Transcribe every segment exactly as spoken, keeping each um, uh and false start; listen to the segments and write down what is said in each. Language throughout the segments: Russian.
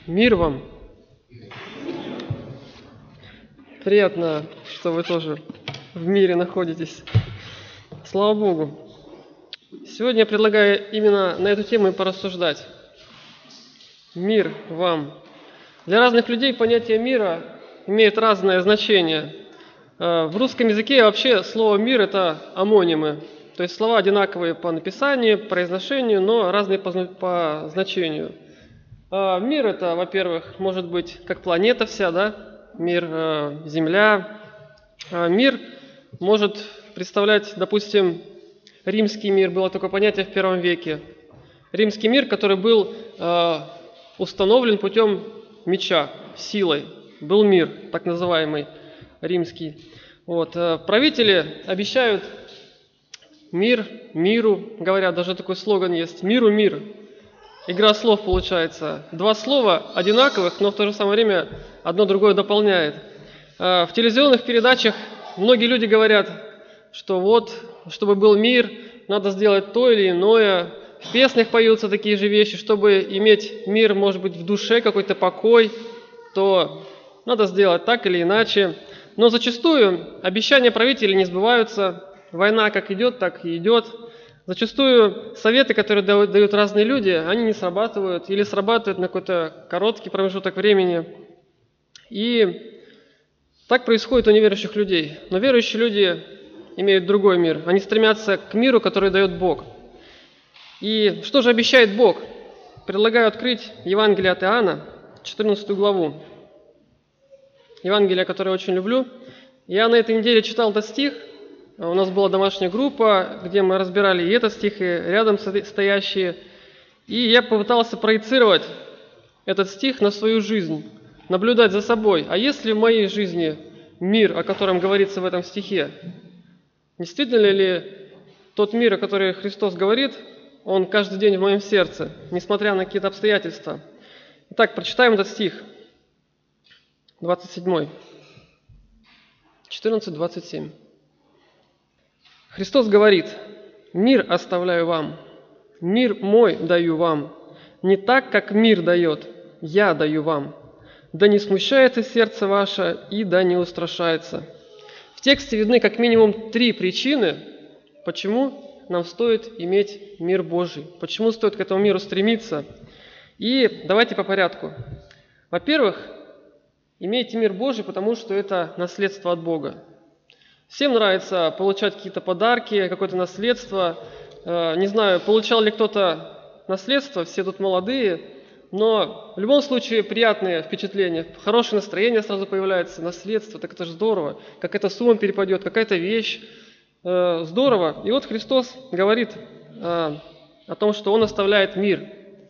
Мир вам! Приятно, что вы тоже в мире находитесь. Слава Богу! Сегодня я предлагаю именно на эту тему и порассуждать. Мир вам! Для разных людей понятие мира имеет разное значение. В русском языке вообще слово «мир» – это омонимы, то есть слова одинаковые по написанию, произношению, но разные по, по значению. Мир – это, во-первых, может быть как планета вся, да? Мир, Земля. Мир может представлять, допустим, римский мир, было такое понятие в первом веке. Римский мир, который был установлен путем меча, силой, был мир, так называемый римский. Вот. Правители обещают мир миру, говорят, даже такой слоган есть: миру мир. Игра слов получается. Два слова одинаковых, но в то же самое время одно другое дополняет. В телевизионных передачах многие люди говорят, что вот, чтобы был мир, надо сделать то или иное. В песнях поются такие же вещи, чтобы иметь мир, может быть, в душе, какой-то покой, то надо сделать так или иначе. Но зачастую обещания правителей не сбываются. Война как идет, так и идет. Зачастую советы, которые дают разные люди, они не срабатывают или срабатывают на какой-то короткий промежуток времени. И так происходит у неверующих людей. Но верующие люди имеют другой мир. Они стремятся к миру, который дает Бог. И что же обещает Бог? Предлагаю открыть Евангелие от Иоанна, четырнадцатую главу. Евангелие, которое я очень люблю. Я на этой неделе читал этот стих. У нас была домашняя группа, где мы разбирали и этот стих, и рядом стоящие. И я попытался проецировать этот стих на свою жизнь, наблюдать за собой. А есть ли в моей жизни мир, о котором говорится в этом стихе? Действительно ли тот мир, о котором Христос говорит, он каждый день в моем сердце, несмотря на какие-то обстоятельства? Итак, прочитаем этот стих, двадцать седьмой, четырнадцать двадцать семь. Христос говорит: «Мир оставляю вам, мир мой даю вам, не так, как мир дает, я даю вам. Да не смущается сердце ваше и да не устрашается». В тексте видны как минимум три причины, почему нам стоит иметь мир Божий, почему стоит к этому миру стремиться. И давайте по порядку. Во-первых, имейте мир Божий, потому что это наследство от Бога. Всем нравится получать какие-то подарки, какое-то наследство. Не знаю, получал ли кто-то наследство, все тут молодые, но в любом случае приятные впечатления, хорошее настроение сразу появляется, наследство, так это же здорово, какая-то сумма перепадет, какая-то вещь, здорово. И вот Христос говорит о том, что Он оставляет мир,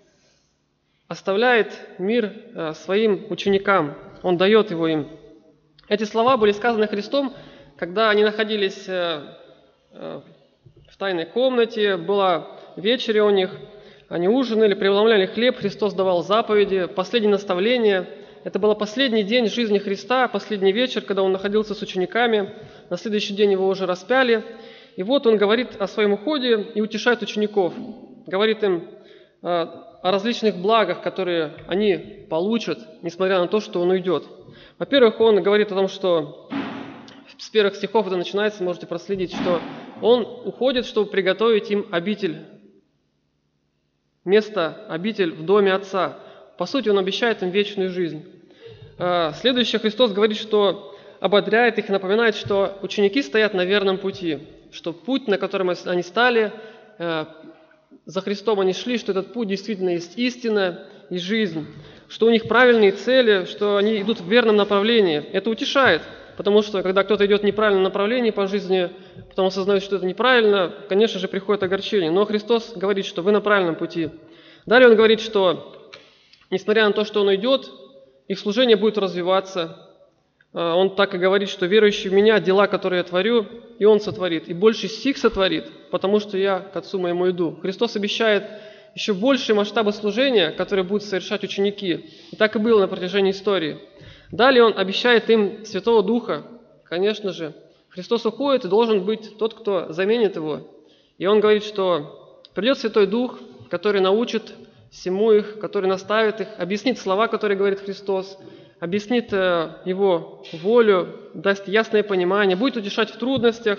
оставляет мир своим ученикам, Он дает его им. Эти слова были сказаны Христом, когда они находились в тайной комнате, была вечеря у них, они ужинали, преломляли хлеб, Христос давал заповеди, последние наставления. Это был последний день жизни Христа, последний вечер, когда Он находился с учениками. На следующий день Его уже распяли. И вот Он говорит о своем уходе и утешает учеников. Говорит им о различных благах, которые они получат, несмотря на то, что Он уйдет. Во-первых, Он говорит о том, что с первых стихов это начинается, можете проследить, что Он уходит, чтобы приготовить им обитель, место, обитель в доме Отца. По сути, Он обещает им вечную жизнь. Следующее, Христос говорит, что ободряет их и напоминает, что ученики стоят на верном пути, что путь, на котором они стали, за Христом они шли, что этот путь действительно есть истина и жизнь, что у них правильные цели, что они идут в верном направлении. Это утешает. Потому что, когда кто-то идет в неправильном направлении по жизни, потом осознает, что это неправильно, конечно же, приходит огорчение. Но Христос говорит, что вы на правильном пути. Далее Он говорит, что, несмотря на то, что Он идет, их служение будет развиваться. Он так и говорит, что верующий в Меня, дела, которые я творю, и Он сотворит. И больше сих сотворит, потому что я к Отцу Моему иду. Христос обещает еще большие масштабы служения, которые будут совершать ученики. И так и было на протяжении истории. Далее Он обещает им Святого Духа. Конечно же, Христос уходит, и должен быть тот, кто заменит Его. И Он говорит, что придет Святой Дух, который научит всему их, который наставит их, объяснит слова, которые говорит Христос, объяснит Его волю, даст ясное понимание, будет утешать в трудностях.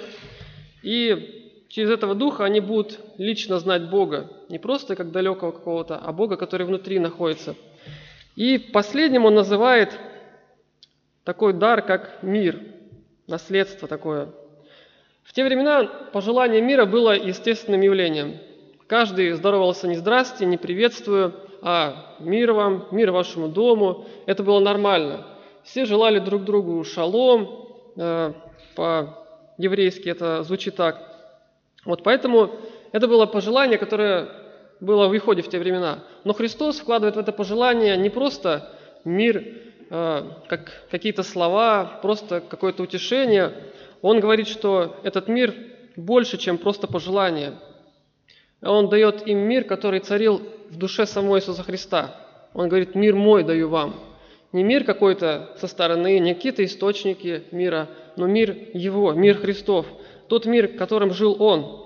И через этого Духа они будут лично знать Бога. Не просто как далекого какого-то, а Бога, который внутри находится. И последним он называет такой дар, как мир, наследство такое. В те времена пожелание мира было естественным явлением. Каждый здоровался не «здрасте», не «приветствую», а «мир вам», «мир вашему дому». Это было нормально. Все желали друг другу шалом, э, по-еврейски это звучит так. Вот поэтому это было пожелание, которое было в исходе в те времена. Но Христос вкладывает в это пожелание не просто мир, э, как какие-то слова, просто какое-то утешение. Он говорит, что этот мир больше, чем просто пожелание. Он дает им мир, который царил в душе самого Иисуса Христа. Он говорит: «Мир мой даю вам». Не мир какой-то со стороны, не какие-то источники мира, но мир Его, мир Христов. Тот мир, которым жил Он.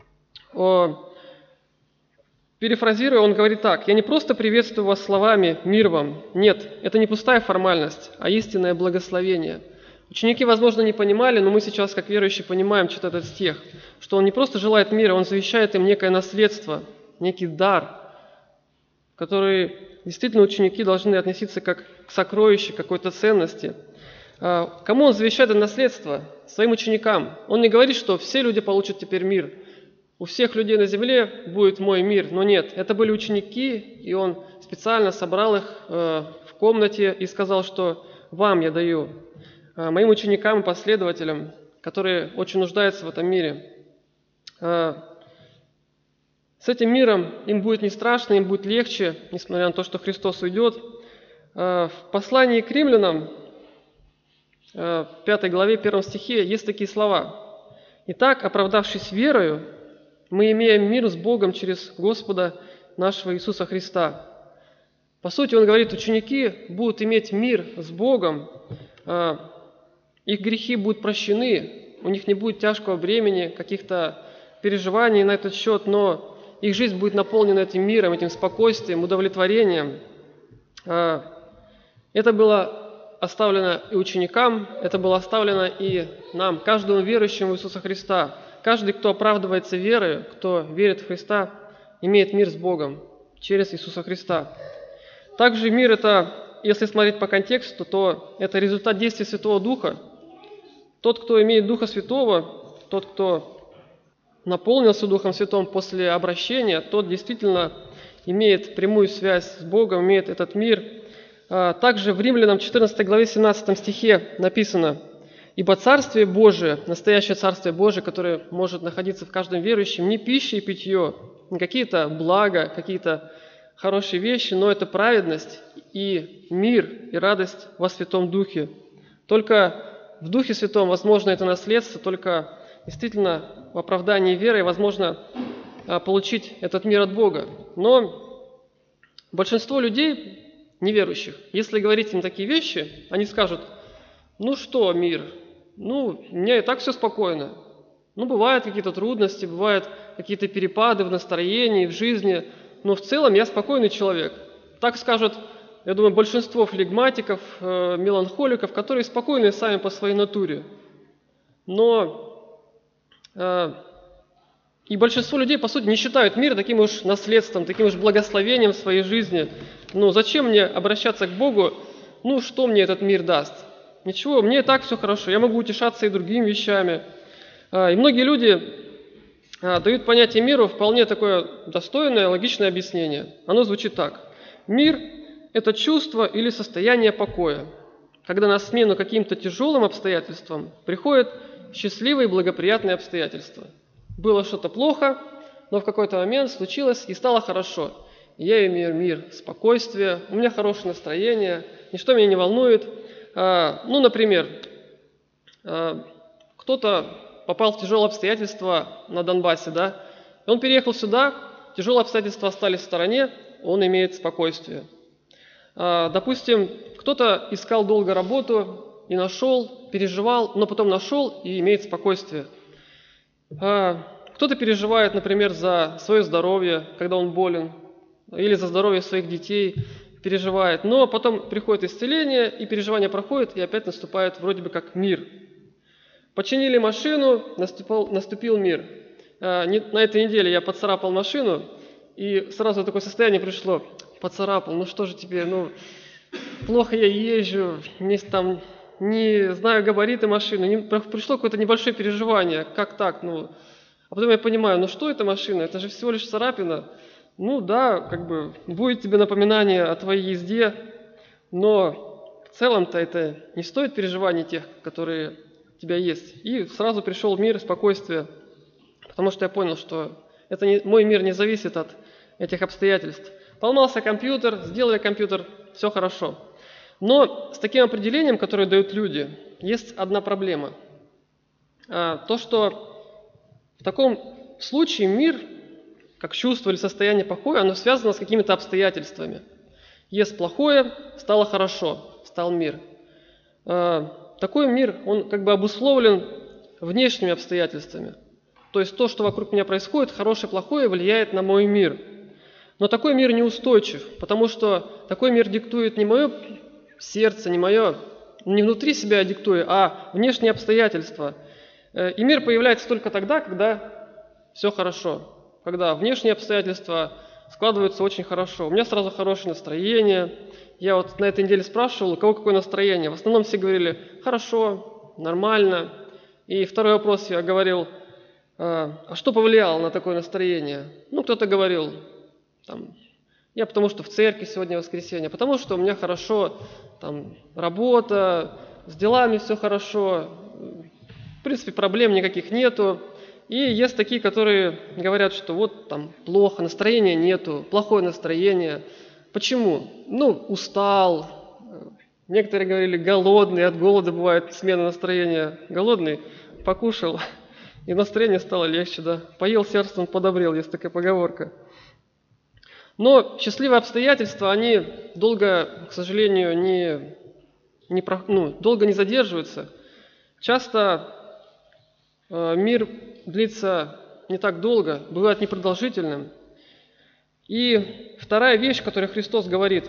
О, перефразируя, он говорит так: «Я не просто приветствую вас словами «мир вам». Нет, это не пустая формальность, а истинное благословение». Ученики, возможно, не понимали, но мы сейчас, как верующие, понимаем, что этот стих, что он не просто желает мира, он завещает им некое наследство, некий дар, который действительно ученики должны относиться как к сокровищу, к какой-то ценности. Кому он завещает это наследство? Своим ученикам. Он не говорит, что все люди получат теперь мир. У всех людей на земле будет мой мир, но нет, это были ученики, и он специально собрал их в комнате и сказал, что вам я даю, моим ученикам и последователям, которые очень нуждаются в этом мире. С этим миром им будет не страшно, им будет легче, несмотря на то, что Христос уйдет. В послании к римлянам, в пятой главе, первом стихе, есть такие слова: «Итак, оправдавшись верою, мы имеем мир с Богом через Господа нашего Иисуса Христа». По сути, он говорит, ученики будут иметь мир с Богом, их грехи будут прощены, у них не будет тяжкого бремени, каких-то переживаний на этот счет, но их жизнь будет наполнена этим миром, этим спокойствием, удовлетворением. Это было оставлено и ученикам, это было оставлено и нам, каждому верующему в Иисуса Христа. Каждый, кто оправдывается верой, кто верит в Христа, имеет мир с Богом через Иисуса Христа. Также мир – это, если смотреть по контексту, то это результат действия Святого Духа. Тот, кто имеет Духа Святого, тот, кто наполнился Духом Святым после обращения, тот действительно имеет прямую связь с Богом, имеет этот мир. Также в Римлянам четырнадцатой главе семнадцатом стихе написано: «Ибо Царствие Божие, настоящее Царствие Божие, которое может находиться в каждом верующем, не пища и питье, не какие-то блага, какие-то хорошие вещи, но это праведность и мир, и радость во Святом Духе». Только в Духе Святом возможно это наследство, только действительно в оправдании веры возможно получить этот мир от Бога. Но большинство людей, неверующих, если говорить им такие вещи, они скажут: «Ну что, мир? Ну, у меня и так все спокойно. Ну, бывают какие-то трудности, бывают какие-то перепады в настроении, в жизни, но в целом я спокойный человек». Так скажут, я думаю, большинство флегматиков, э, меланхоликов, которые спокойны сами по своей натуре. Но э, и большинство людей, по сути, не считают мир таким уж наследством, таким уж благословением в своей жизни. Ну, зачем мне обращаться к Богу? Ну, что мне этот мир даст? Ничего, мне и так все хорошо, я могу утешаться и другими вещами. И многие люди дают понятие миру вполне такое достойное, логичное объяснение. Оно звучит так: мир – это чувство или состояние покоя, когда на смену каким-то тяжелым обстоятельствам приходят счастливые и благоприятные обстоятельства. Было что-то плохо, но в какой-то момент случилось и стало хорошо. Я имею мир, спокойствие, у меня хорошее настроение, ничто меня не волнует. Ну, например, кто-то попал в тяжелые обстоятельства на Донбассе, да, и он переехал сюда, тяжелые обстоятельства остались в стороне, он имеет спокойствие. Допустим, кто-то искал долго работу и нашел, переживал, но потом нашел и имеет спокойствие. Кто-то переживает, например, за свое здоровье, когда он болен. или за здоровье своих детей переживает. Но потом приходит исцеление, и переживание проходит, и опять наступает вроде бы как мир. Починили машину, наступил, наступил мир. На этой неделе я поцарапал машину, и сразу такое состояние пришло. Поцарапал, ну что же теперь, ну плохо я езжу, не, там, не знаю габариты машины. Не, пришло какое-то небольшое переживание, как так, ну. А потом я понимаю, ну что это машина, это же всего лишь царапина. Ну да, как бы будет тебе напоминание о твоей езде, но в целом-то это не стоит переживаний тех, которые у тебя есть. И сразу пришел мир, спокойствие, потому что я понял, что это не, мой мир не зависит от этих обстоятельств. Поломался компьютер, сделали компьютер, все хорошо. Но с таким определением, которое дают люди, есть одна проблема. То, что в таком случае мир, как чувство или состояние покоя, оно связано с какими-то обстоятельствами. Есть плохое, стало хорошо, стал мир. Такой мир, он как бы обусловлен внешними обстоятельствами. То есть то, что вокруг меня происходит, хорошее, плохое, влияет на мой мир. Но такой мир неустойчив, потому что такой мир диктует не мое сердце, не мое, не внутри себя диктует, а внешние обстоятельства. И мир появляется только тогда, когда все хорошо, когда внешние обстоятельства складываются очень хорошо. У меня сразу хорошее настроение. Я вот на этой неделе спрашивал, у кого какое настроение. В основном все говорили «хорошо», «нормально». И второй вопрос я говорил, а что повлияло на такое настроение? Ну, кто-то говорил, там, я потому что в церкви сегодня воскресенье, потому что у меня хорошо там, работа, с делами все хорошо, в принципе проблем никаких нету. И есть такие, которые говорят, что вот там плохо, настроения нету, плохое настроение. Почему? Ну, устал. Некоторые говорили голодный, от голода бывает смена настроения. Голодный, покушал, и настроение стало легче, да. Поел, сердцем подобрел, есть такая поговорка. Но счастливые обстоятельства, они долго, к сожалению, не, не, ну, долго не задерживаются. Часто э, мир длится не так долго, бывает непродолжительным. И вторая вещь, которую Христос говорит,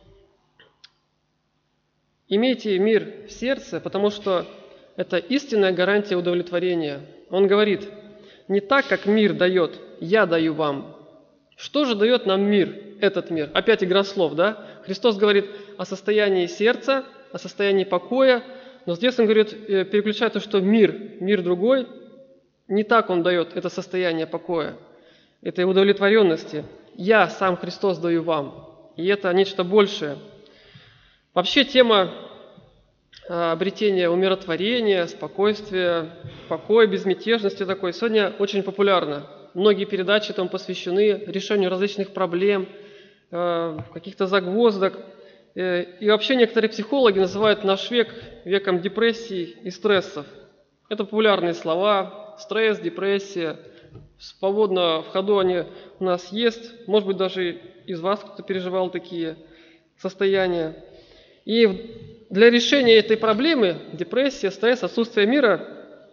имейте мир в сердце, потому что это истинная гарантия удовлетворения. Он говорит, не так, как мир дает, я даю вам. Что же дает нам мир, этот мир? Опять игра слов, да? Христос говорит о состоянии сердца, о состоянии покоя, но здесь он говорит, переключает то, что мир, мир другой, не так он дает это состояние покоя, этой удовлетворенности. Я, сам Христос, даю вам. И это нечто большее. Вообще тема обретения умиротворения, спокойствия, покоя, безмятежности такой сегодня очень популярна. Многие передачи этому посвящены решению различных проблем, каких-то загвоздок. И вообще некоторые психологи называют наш век веком депрессий и стрессов. Это популярные слова. Стресс, депрессия. Свободно в ходу они у нас есть. Может быть, даже из вас кто-то переживал такие состояния. И для решения этой проблемы, депрессия, стресс, отсутствие мира,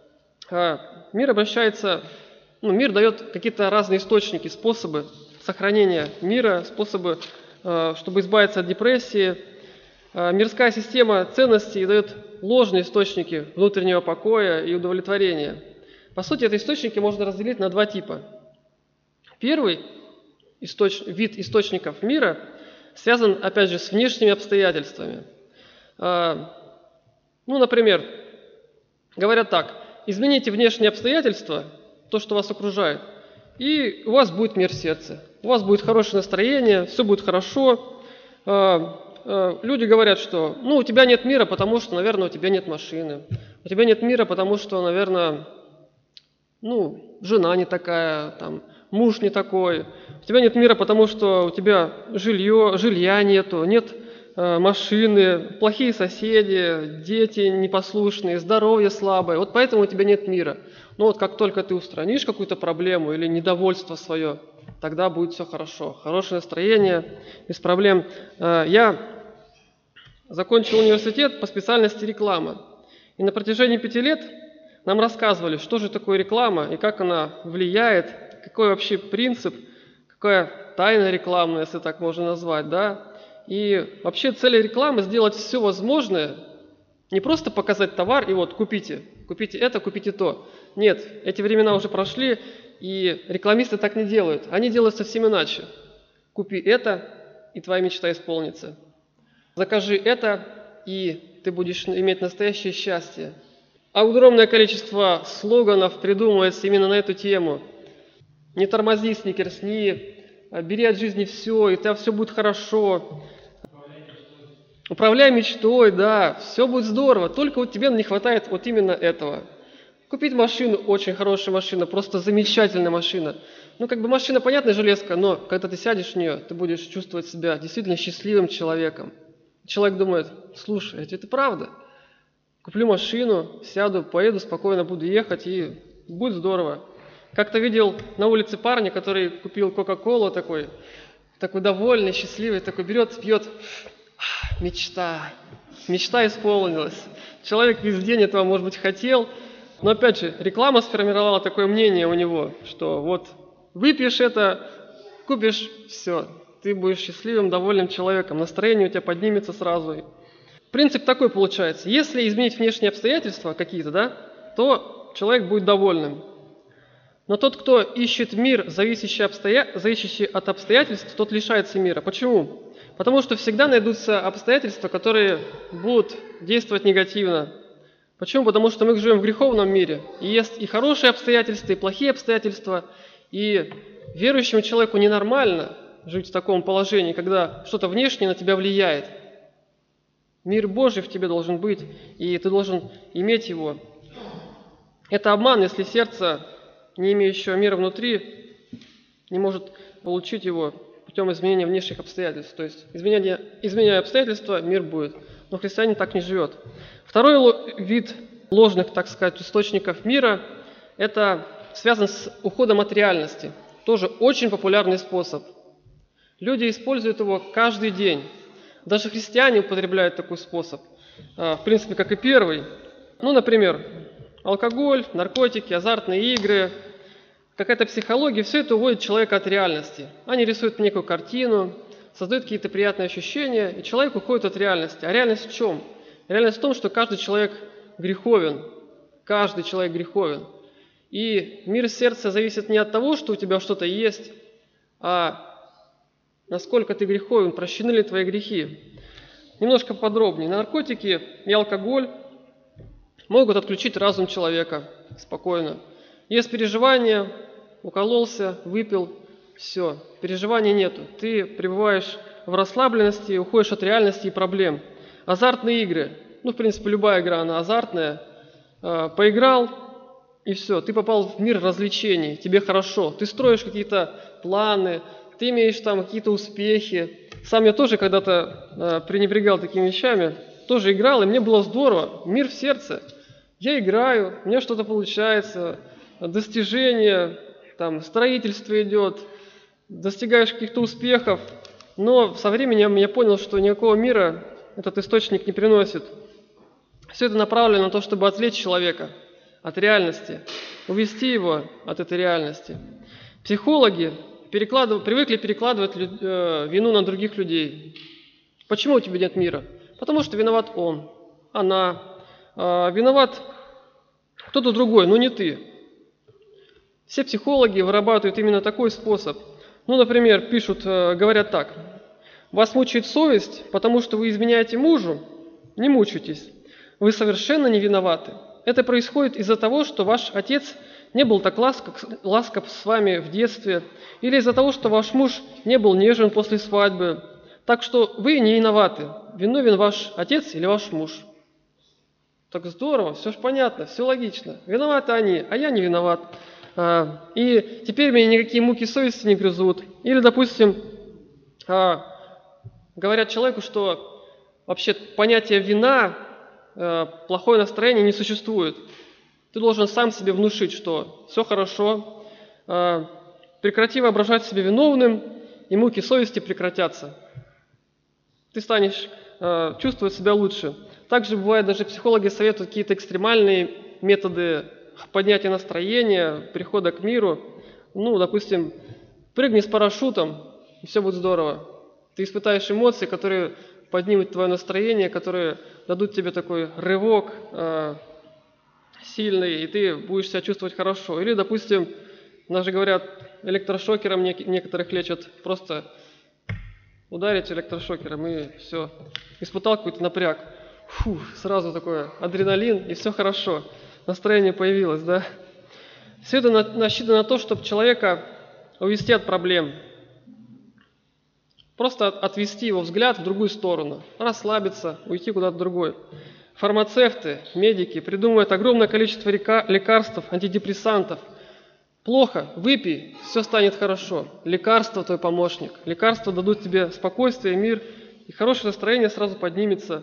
мир обращается... Ну, мир дает какие-то разные источники, способы сохранения мира, способы, чтобы избавиться от депрессии. Мирская система ценностей дает ложные источники внутреннего покоя и удовлетворения. По сути, эти источники можно разделить на два типа. Первый источ... вид источников мира связан, опять же, с внешними обстоятельствами. Ну, например, говорят так, измените внешние обстоятельства, то, что вас окружает, и у вас будет мир в сердце, у вас будет хорошее настроение, все будет хорошо. Люди говорят, что ну, у тебя нет мира, потому что, наверное, у тебя нет машины, у тебя нет мира, потому что, наверное, ну, жена не такая, там, муж не такой, у тебя нет мира, потому что у тебя жилье, жилья нету, нет э, машины, плохие соседи, дети непослушные, здоровье слабое, вот поэтому у тебя нет мира. Но вот как только ты устранишь какую-то проблему или недовольство свое, тогда будет все хорошо. Хорошее настроение, без проблем. Я закончил университет по специальности реклама. И на протяжении пяти лет нам рассказывали, что же такое реклама и как она влияет, какой вообще принцип, Какая тайна рекламная, если так можно назвать, да? И вообще цель рекламы сделать все возможное, не просто показать товар и вот купите, купите это, купите то. Нет, эти времена уже прошли, и рекламисты так не делают. Они делают совсем иначе. Купи это, и твоя мечта исполнится. Закажи это, и ты будешь иметь настоящее счастье. Огромное количество слоганов придумывается именно на эту тему. Не тормози, сникерс, не бери от жизни все, и у тебя все будет хорошо. Управляй мечтой, да, все будет здорово, только вот тебе не хватает вот именно этого. Купить машину, очень хорошая машина, просто замечательная машина. Ну, как бы машина, понятная, железка, но когда ты сядешь в нее, ты будешь чувствовать себя действительно счастливым человеком. Человек думает, слушай, это правда? Куплю машину, сяду, поеду, спокойно буду ехать, и будет здорово. Как-то видел на улице парня, который купил Кока-Колу такой, такой довольный, счастливый, такой берет, пьет. Мечта. Мечта исполнилась. Человек весь день этого, может быть, хотел. Но опять же, реклама сформировала такое мнение у него, что вот выпьешь это, купишь, все, ты будешь счастливым, довольным человеком, настроение у тебя поднимется сразу. Принцип такой получается. Если изменить внешние обстоятельства какие-то, да, то человек будет довольным. Но тот, кто ищет мир, зависящий, обстоя... зависящий от обстоятельств, тот лишается мира. Почему? Потому что всегда найдутся обстоятельства, которые будут действовать негативно. Почему? Потому что мы живем в греховном мире. И есть и хорошие обстоятельства, и плохие обстоятельства. И верующему человеку ненормально жить в таком положении, когда что-то внешнее на тебя влияет. Мир Божий в тебе должен быть, и ты должен иметь его. Это обман, если сердце, не имеющее мира внутри, не может получить его путем изменения внешних обстоятельств. То есть, изменяя, изменяя обстоятельства, мир будет. Но христианин так не живет. Второй вид ложных, так сказать, источников мира – это связан с уходом от реальности. Тоже очень популярный способ. Люди используют его каждый день. Даже христиане употребляют такой способ. В принципе, как и первый. Ну, например, алкоголь, наркотики, азартные игры, какая-то психология, все это уводит человека от реальности. Они рисуют некую картину, создают какие-то приятные ощущения, и человек уходит от реальности. А реальность в чем? Реальность в том, что каждый человек греховен. Каждый человек греховен. И мир сердца зависит не от того, что у тебя что-то есть, а насколько ты греховен, прощены ли твои грехи. Немножко подробнее. Наркотики и алкоголь могут отключить разум человека спокойно. Есть переживания, укололся, выпил, все, переживаний нету. Ты пребываешь в расслабленности, уходишь от реальности и проблем. Азартные игры, ну, в принципе, любая игра, она азартная. Поиграл, и все, ты попал в мир развлечений, тебе хорошо. Ты строишь какие-то планы, ты имеешь там какие-то успехи. Сам я тоже когда-то пренебрегал такими вещами, тоже играл, и мне было здорово, мир в сердце. Я играю, у меня что-то получается, достижения, там, строительство идет, достигаешь каких-то успехов, но со временем я понял, что никакого мира этот источник не приносит. Все это направлено на то, чтобы отвлечь человека от реальности, увести его от этой реальности. Психологи перекладыв... привыкли перекладывать лю... э, вину на других людей. Почему у тебя нет мира? Потому что виноват он, она, э, виноват кто-то другой, но не ты. Все психологи вырабатывают именно такой способ. Ну, например, пишут, говорят так. Вас мучает совесть, потому что вы изменяете мужу? Не мучайтесь. Вы совершенно не виноваты. Это происходит из-за того, что ваш отец не был так ласков, ласков с вами в детстве, или из-за того, что ваш муж не был нежен после свадьбы. Так что вы не виноваты. Виновен ваш отец или ваш муж. Так здорово, все же понятно, все логично. Виноваты они, а я не виноват. И теперь меня никакие муки совести не грызут. Или, допустим, говорят человеку, что вообще понятие вина, плохое настроение не существует. Ты должен сам себе внушить, что все хорошо, прекрати воображать себя виновным, и муки совести прекратятся. Ты станешь чувствовать себя лучше. Также бывает, даже психологи советуют какие-то экстремальные методы поднятия настроения, прихода к миру. Ну, допустим, Прыгни с парашютом, и все будет здорово. Ты испытаешь эмоции, которые поднимут твое настроение, которые дадут тебе такой рывок э, сильный, и ты будешь себя чувствовать хорошо. Или, допустим, даже говорят, электрошокером некоторых лечат, просто ударить электрошокером, и все. Испытал какой-то напряг. Фу, сразу такой адреналин, и все хорошо. Настроение появилось, да? Все это насчитано на то, чтобы человека увести от проблем. Просто отвести его взгляд в другую сторону, расслабиться, уйти куда-то в другой. Фармацевты, медики придумывают огромное количество лекарств, антидепрессантов. Плохо, выпей, все станет хорошо. Лекарство твой помощник. Лекарства дадут тебе спокойствие, мир, и хорошее настроение сразу поднимется.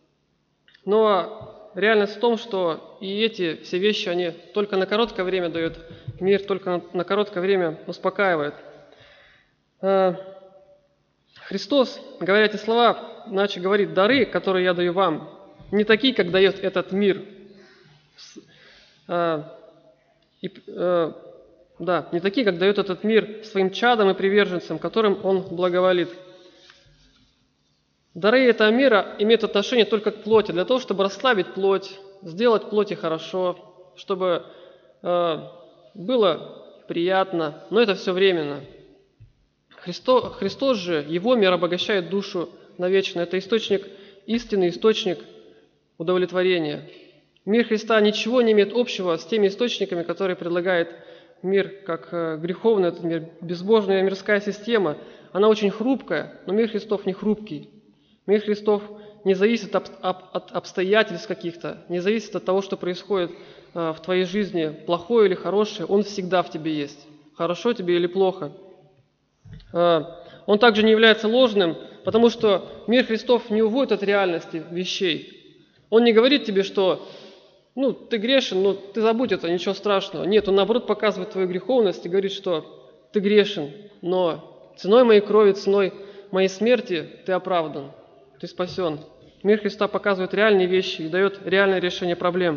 Но реальность в том, что и эти все вещи, они только на короткое время дают мир, только на короткое время успокаивают. Христос, говоря эти слова, иначе говорит: дары, которые я даю вам, не такие, как дает этот мир. И, да, не такие, как дает этот мир своим чадам и приверженцам, которым он благоволит. Дары этого мира имеют отношение только к плоти, для того, чтобы расслабить плоть, сделать плоти хорошо, чтобы э, было приятно, но это все временно. Христос, Христос же, Его мир обогащает душу навечно. Это источник истины, источник удовлетворения. Мир Христа ничего не имеет общего с теми источниками, которые предлагает мир, как греховный этот мир, безбожная мирская система. Она очень хрупкая, но мир Христов не хрупкий. Мир Христов не зависит от обстоятельств каких-то, не зависит от того, что происходит в твоей жизни, плохое или хорошее. Он всегда в тебе есть, хорошо тебе или плохо. Он также не является ложным, потому что мир Христов не уводит от реальности вещей. Он не говорит тебе, что ну, ты грешен, но ты забудь это, ничего страшного. Нет, он наоборот показывает твою греховность и говорит, что ты грешен, но ценой моей крови, ценой моей смерти ты оправдан, ты спасен. Мир Христа показывает реальные вещи и дает реальное решение проблем.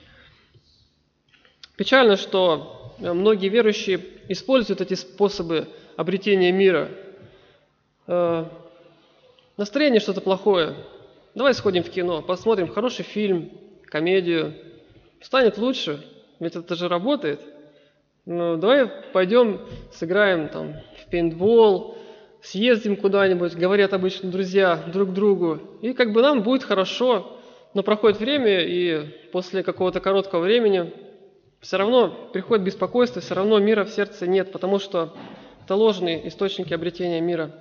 Печально, что многие верующие используют эти способы обретения мира. Э, настроение что-то плохое. Давай сходим в кино, посмотрим хороший фильм, комедию. Станет лучше, ведь это же работает. Ну, давай пойдем сыграем там в пейнтбол, съездим куда-нибудь, говорят обычно друзья друг другу. И как бы нам будет хорошо, но проходит время, и после какого-то короткого времени все равно приходит беспокойство, все равно мира в сердце нет, потому что это ложные источники обретения мира.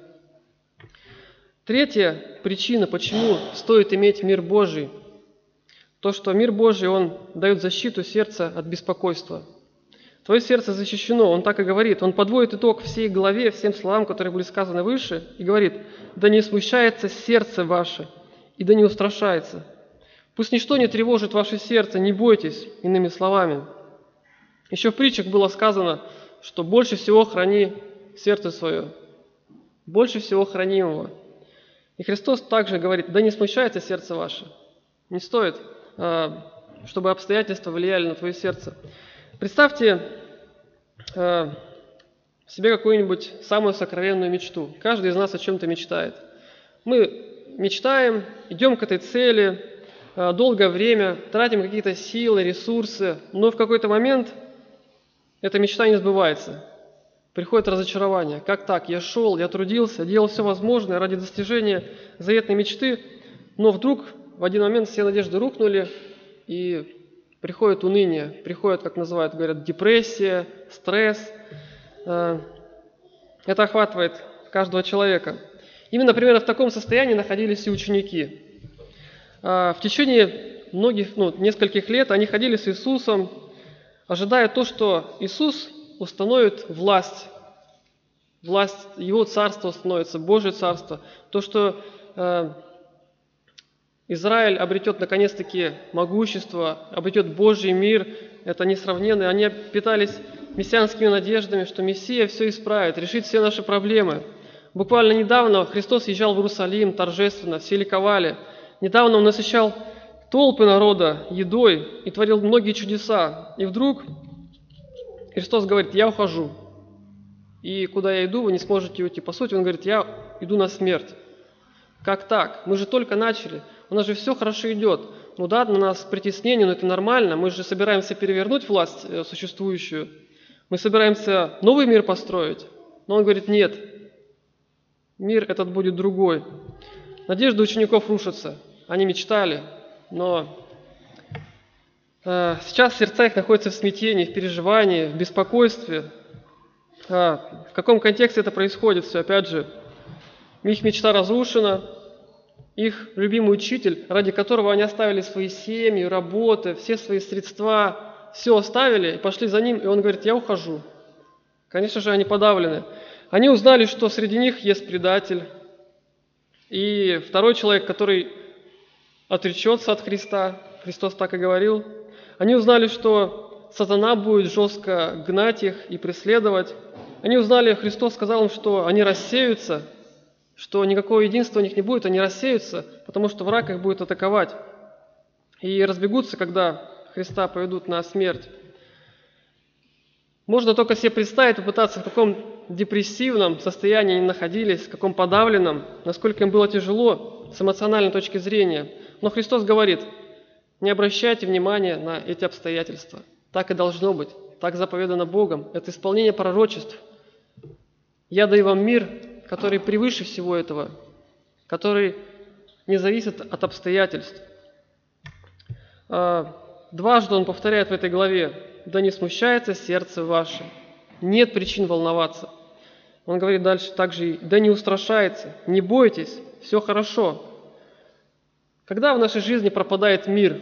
Третья причина, почему стоит иметь мир Божий, то, что мир Божий, он дает защиту сердца от беспокойства. Твое сердце защищено, он так и говорит. Он подводит итог всей главе, всем словам, которые были сказаны выше, и говорит: «Да не смущается сердце ваше, и да не устрашается. Пусть ничто не тревожит ваше сердце, не бойтесь», иными словами. Еще в притчах было сказано, что больше всего храни сердце свое, больше всего храни его. И Христос также говорит: да не смущается сердце ваше. Не стоит, чтобы обстоятельства влияли на твое сердце. Представьте себе какую-нибудь самую сокровенную мечту. Каждый из нас о чем-то мечтает. Мы мечтаем, идем к этой цели, долгое время, тратим какие-то силы, ресурсы, но в какой-то момент эта мечта не сбывается. Приходит разочарование. Как так? Я шел, я трудился, делал все возможное ради достижения заветной мечты, но вдруг в один момент все надежды рухнули, и приходит уныние, приходит, как называют, говорят, депрессия, стресс. Это охватывает каждого человека. Именно примерно в таком состоянии находились и ученики. В течение многих, ну, нескольких лет они ходили с Иисусом, ожидая то, что Иисус установит власть, власть Его Царства становится, Божье Царство, то, что э, Израиль обретет наконец-таки могущество, обретет Божий мир, это несравненно. Они питались мессианскими надеждами, что Мессия все исправит, решит все наши проблемы. Буквально недавно Христос езжал в Иерусалим торжественно, все ликовали. Недавно Он насыщал толпы народа едой и творил многие чудеса. И вдруг Христос говорит: я ухожу. и куда я иду, вы не сможете уйти. По сути, он говорит, я иду на смерть. Как так? Мы же только начали, у нас же все хорошо идет. Ну да, на нас притеснение, но это нормально, мы же собираемся перевернуть власть существующую, мы собираемся новый мир построить. Но он говорит, нет, мир этот будет другой. Надежды учеников рушатся, они мечтали, но э, сейчас сердца их находятся в смятении, в переживании, в беспокойстве. Э, в каком контексте это происходит все? Опять же, их мечта разрушена, их любимый учитель, ради которого они оставили свои семьи, работы, все свои средства, все оставили и пошли за ним, и он говорит, я ухожу. Конечно же, они подавлены. Они узнали, что среди них есть предатель, и второй человек, который отречется от Христа, Христос так и говорил. Они узнали, что сатана будет жестко гнать их и преследовать. Они узнали, Христос сказал им, что они рассеются, что никакого единства у них не будет, они рассеются, потому что враг их будет атаковать. И разбегутся, когда Христа поведут на смерть. Можно только себе представить, попытаться, в каком депрессивном состоянии они находились, в каком подавленном, насколько им было тяжело с эмоциональной точки зрения. Но Христос говорит, не обращайте внимания на эти обстоятельства. Так и должно быть, так заповедано Богом. Это исполнение пророчеств. Я даю вам мир, который превыше всего этого, который не зависит от обстоятельств. Дважды он повторяет в этой главе, да не смущается сердце ваше, нет причин волноваться. Он говорит дальше также, да не устрашается, не бойтесь, все хорошо. Когда в нашей жизни пропадает мир?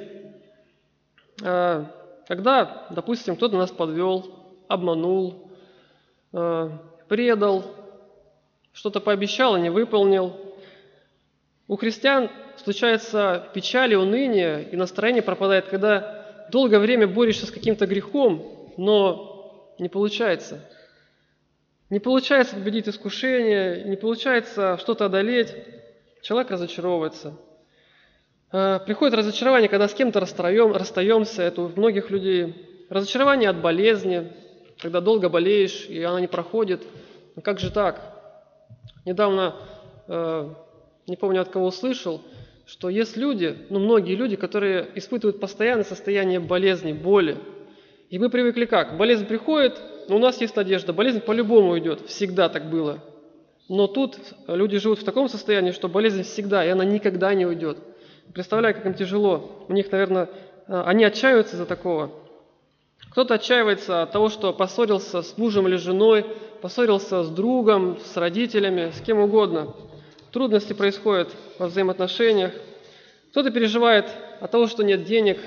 Когда, допустим, кто-то нас подвел, обманул, предал, что-то пообещал и не выполнил. У христиан случается печаль и уныние, и настроение пропадает, когда долгое время борешься с каким-то грехом, но не получается. Не получается победить искушение, не получается что-то одолеть. Человек разочаровывается. Приходит разочарование, когда с кем-то расстаем, расстаемся, это у многих людей. Разочарование от болезни, когда долго болеешь, и она не проходит. Ну как же так? Недавно, э, не помню от кого услышал, что есть люди, ну многие люди, которые испытывают постоянное состояние болезни, боли. И мы привыкли как? Болезнь приходит, но у нас есть надежда, болезнь по-любому уйдет, всегда так было. Но тут люди живут в таком состоянии, что болезнь всегда, и она никогда не уйдет. Представляю, как им тяжело. У них, наверное, они отчаиваются из-за такого. Кто-то отчаивается от того, что поссорился с мужем или женой, поссорился с другом, с родителями, с кем угодно. Трудности происходят во взаимоотношениях. Кто-то переживает от того, что нет денег.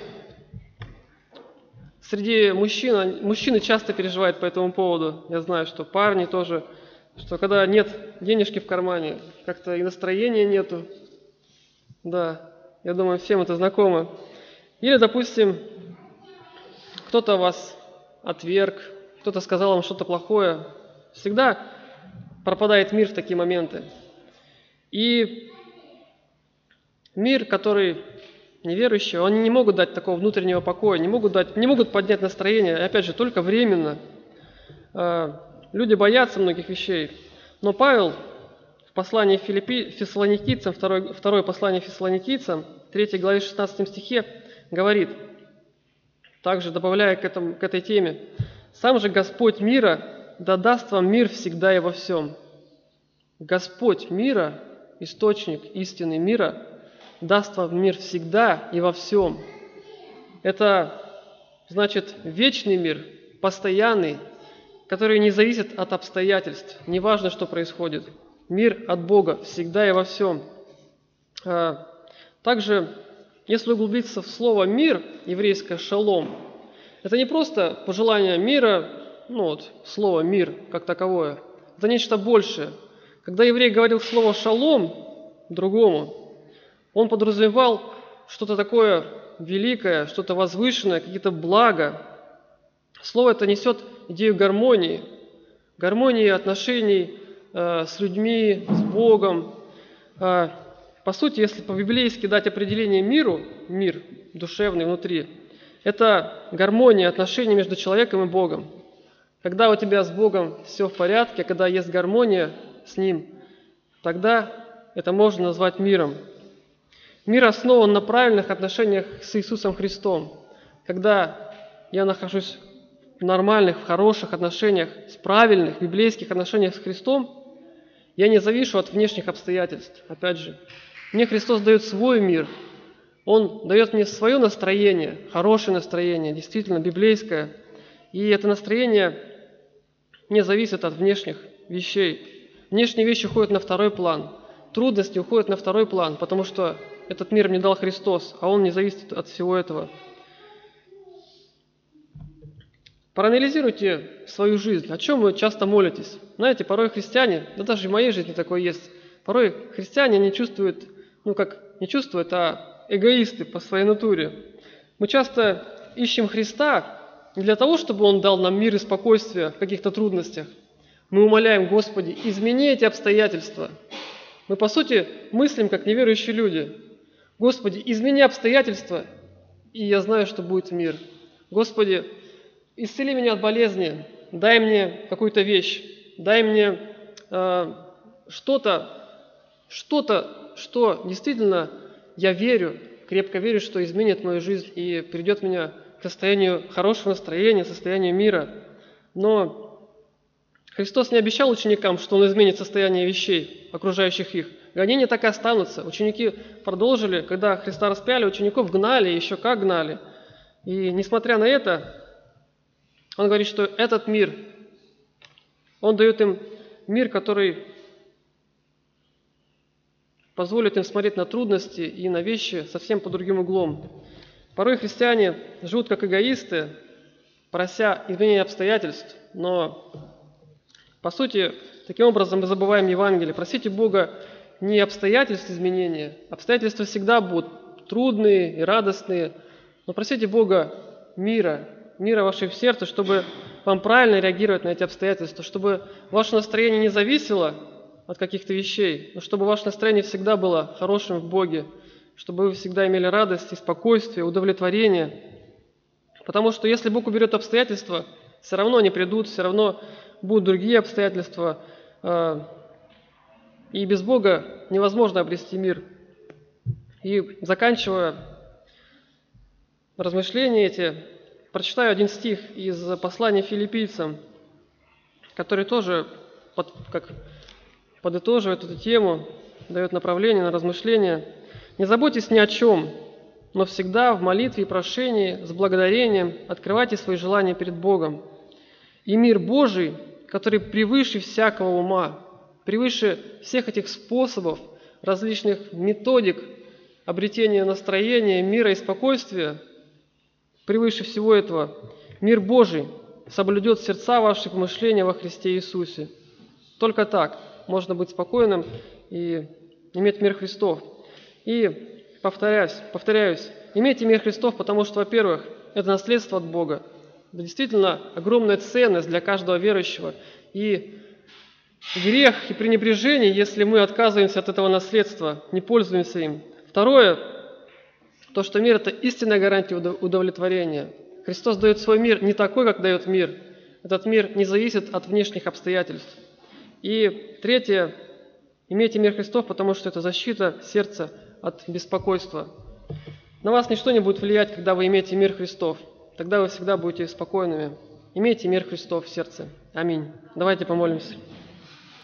Среди мужчин, мужчины часто переживают по этому поводу. Я знаю, что парни тоже, что когда нет денежки в кармане, как-то и настроения нету. Да, я думаю, всем это знакомо. Или, допустим, кто-то вас отверг, кто-то сказал вам что-то плохое. Всегда пропадает мир в такие моменты. И мир, который неверующие, они не могут дать такого внутреннего покоя, не могут, дать, не могут поднять настроение, и опять же, только временно. Люди боятся многих вещей. Но Павел в послании Филиппи, Фессалоникийцам, второе, второе послание Фессалоникийцам, третьей главе шестнадцатом стихе, говорит, также добавляя к, этому, к этой теме, «Сам же Господь мира да даст вам мир всегда и во всем». Господь мира, источник истины мира, даст вам мир всегда и во всем. Это значит вечный мир, постоянный, который не зависит от обстоятельств, неважно, что происходит. Мир от Бога всегда и во всем. Также, если углубиться в слово «мир», еврейское «шалом», это не просто пожелание мира, ну вот, слово «мир» как таковое, это нечто большее. Когда еврей говорил слово «шалом» другому, он подразумевал что-то такое великое, что-то возвышенное, какие-то блага. Слово это несет идею гармонии, гармонии отношений э, с людьми, с Богом. Э, по сути, если по-библейски дать определение миру, мир душевный внутри, это гармония отношений между человеком и Богом. Когда у тебя с Богом все в порядке, когда есть гармония с Ним, тогда это можно назвать миром. Мир основан на правильных отношениях с Иисусом Христом. Когда я нахожусь в нормальных, в хороших отношениях, с правильных библейских отношениях с Христом, я не завишу от внешних обстоятельств. Опять же, мне Христос дает свой мир. Он дает мне свое настроение, хорошее настроение, действительно библейское. И это настроение не зависит от внешних вещей. Внешние вещи уходят на второй план. Трудности уходят на второй план, потому что этот мир мне дал Христос, а Он не зависит от всего этого. Проанализируйте свою жизнь. О чем вы часто молитесь? Знаете, порой христиане, да даже в моей жизни такое есть, порой христиане не чувствуют, ну как не чувствуют, а эгоисты по своей натуре. Мы часто ищем Христа не для того, чтобы Он дал нам мир и спокойствие в каких-то трудностях. Мы умоляем: Господи, измени эти обстоятельства. Мы, по сути, мыслим, как неверующие люди. Господи, измени обстоятельства, и я знаю, что будет мир. Господи, исцели меня от болезни, дай мне какую-то вещь, дай мне э, что-то, что-то, что действительно я верю, крепко верю, что изменит мою жизнь и приведет меня к состоянию хорошего настроения, состоянию мира. Но Христос не обещал ученикам, что Он изменит состояние вещей, окружающих их. Гонения так и останутся. Ученики продолжили, когда Христа распяли, учеников гнали, еще как гнали. И несмотря на это, Он говорит, что этот мир, Он дает им мир, который позволит им смотреть на трудности и на вещи совсем под другим углом. Порой христиане живут как эгоисты, прося изменения обстоятельств, но по сути, таким образом мы забываем Евангелие. Просите Бога не обстоятельств изменения. Обстоятельства всегда будут трудные и радостные, но просите Бога мира, мира в вашем сердце, чтобы вам правильно реагировать на эти обстоятельства, чтобы ваше настроение не зависело от каких-то вещей, но чтобы ваше настроение всегда было хорошим в Боге, чтобы вы всегда имели радость и спокойствие, удовлетворение. Потому что если Бог уберет обстоятельства, все равно они придут, все равно будут другие обстоятельства, и без Бога невозможно обрести мир. И заканчивая размышления эти, прочитаю один стих из послания филиппийцам, который тоже под, как подытоживает эту тему, дает направление на размышления. «Не заботьтесь ни о чем, но всегда в молитве и прошении с благодарением открывайте свои желания перед Богом. И мир Божий, который превыше всякого ума, превыше всех этих способов, различных методик обретения настроения, мира и спокойствия, превыше всего этого, мир Божий соблюдет сердца ваши помышления во Христе Иисусе». Только так можно быть спокойным и иметь мир Христов. И повторяюсь, повторяюсь, имейте мир Христов, потому что, во-первых, это наследство от Бога. Это действительно огромная ценность для каждого верующего. И грех и пренебрежение, если мы отказываемся от этого наследства, не пользуемся им. Второе, то, что мир – это истинная гарантия удовлетворения. Христос дает свой мир не такой, как дает мир. Этот мир не зависит от внешних обстоятельств. И третье, имейте мир Христов, потому что это защита сердца от беспокойства. На вас ничто не будет влиять, когда вы имеете мир Христов. Тогда вы всегда будете спокойными. Имейте мир Христов в сердце. Аминь. Давайте помолимся.